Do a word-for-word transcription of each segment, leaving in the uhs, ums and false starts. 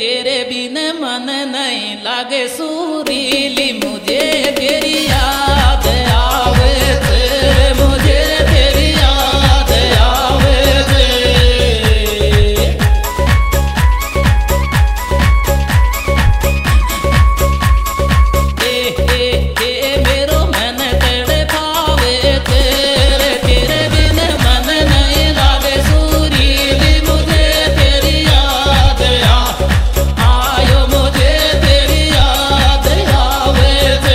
तेरे बिन मन नहीं लागे सुरीली, मुझे तेरी याद आवे थे, मुझे तेरी याद आवे थे। ए ए ए मेरो मन तेरे भावे तेरे, तेरे बिन मन नहीं लागे सुरीली, मुझे तेरी याद आ आयो, मुझे तेरी याद आवे थे।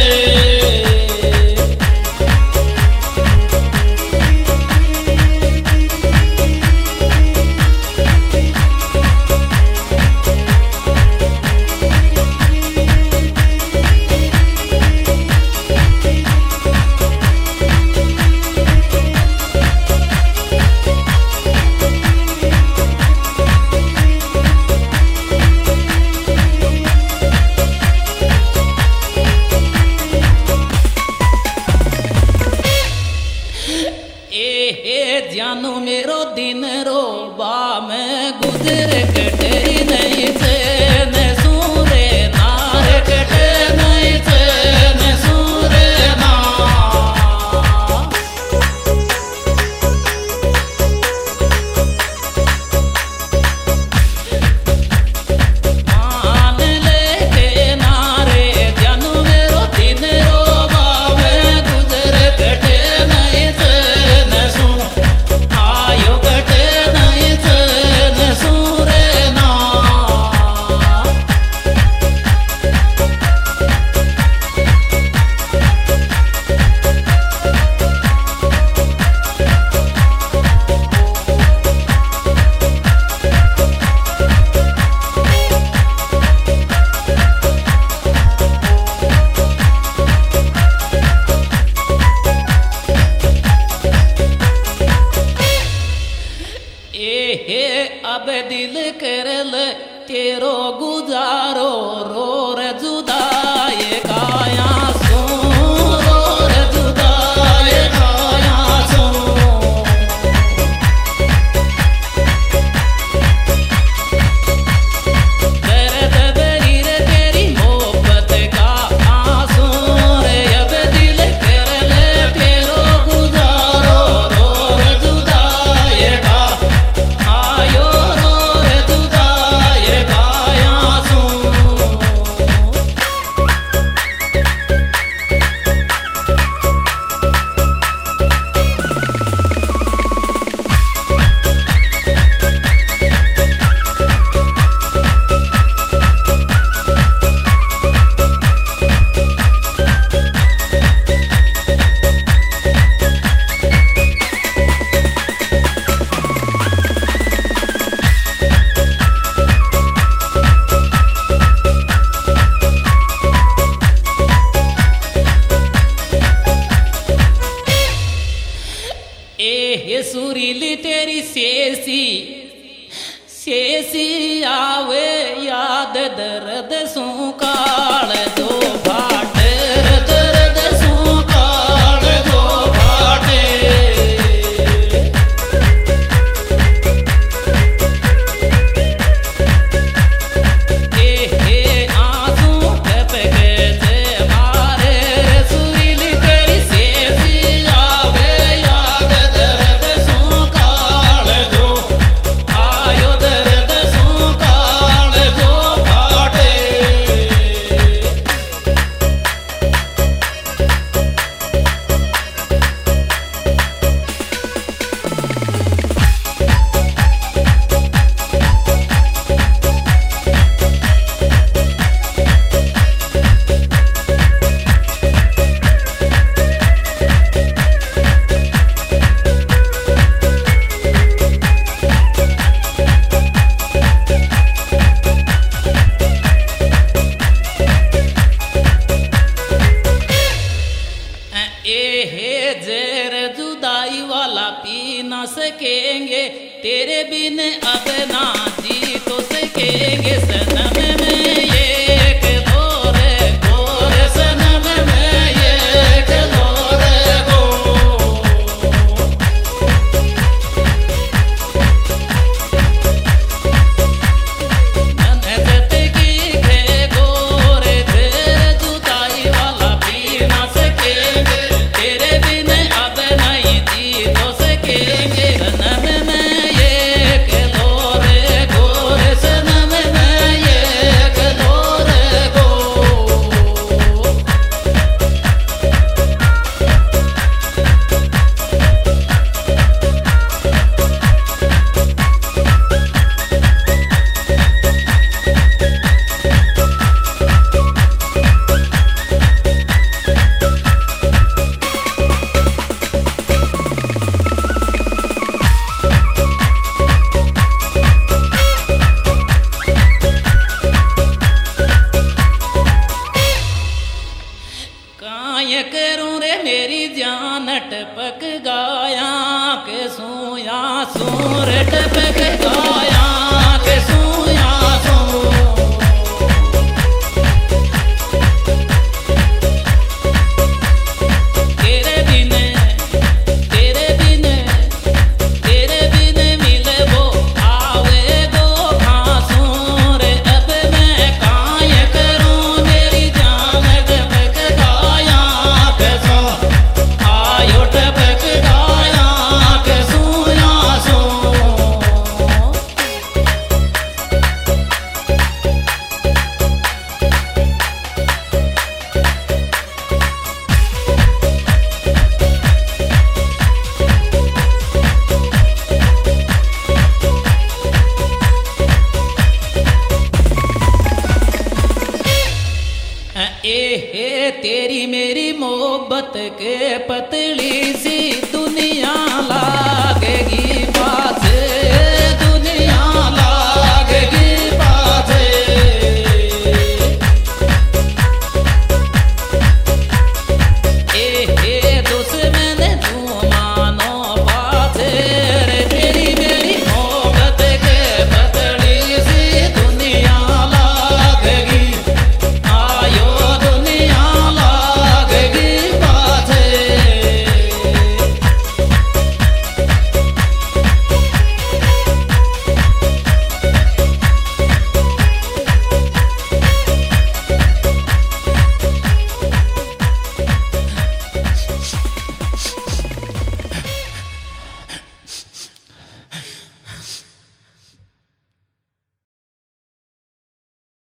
ए ए जानू मेरो दिन रो बा मैं गुजरे कटे नहीं थे, न सूरे नार कटे नहीं थे, न सूरे ना। मान लेके नारे जानू मेरो दिन रो बा मैं गुजरे कटे नहीं थे, न सू आयो कटे नहीं थे, न सूरे ना। ए हे अब दिल कर ले तेरो गुजारो, रो रे जुदाई काया सो, रो रे जुदाई काया सो। दर्द बरी रे तेरी मोहब्बत का आंसू रे, अब दिल कर ले तेरो गुजारो, रो रे जुदाई का आयो, रो रे जुदाई काया सू। ए हे सुरीली तेरी सेसी सेसी आवे याद, दर्द सुकाल दो भाटे, दर्द सुकाल दो भाटे। ए हे आंसू टपके थे मारे, सुरीली तेरी सेसी आवे याद, दर्द सुकाल दो आयो, दर्द सुकाल दो भाटे। ए हे जहर जुदाई वाला पी न सकेंगे, तेरे बिन अब ना जी तो सकेंगे। सनम में एक गोर गोर, सनम में एक गोर गो। मन जते कांय करूं रे मेरी जान टपक गाया के सूया सूर टपक गाया के सूया सू तेरे बिन तेरे बिन तेरे बिन मिले वो आवे दो घासूं रे अब मैं कांय करूं मेरी जान टपक गाया के सू आयो टपक गाया के सूया सू ए हे तेरी मेरी मोहब्बत के पतली सी दुनिया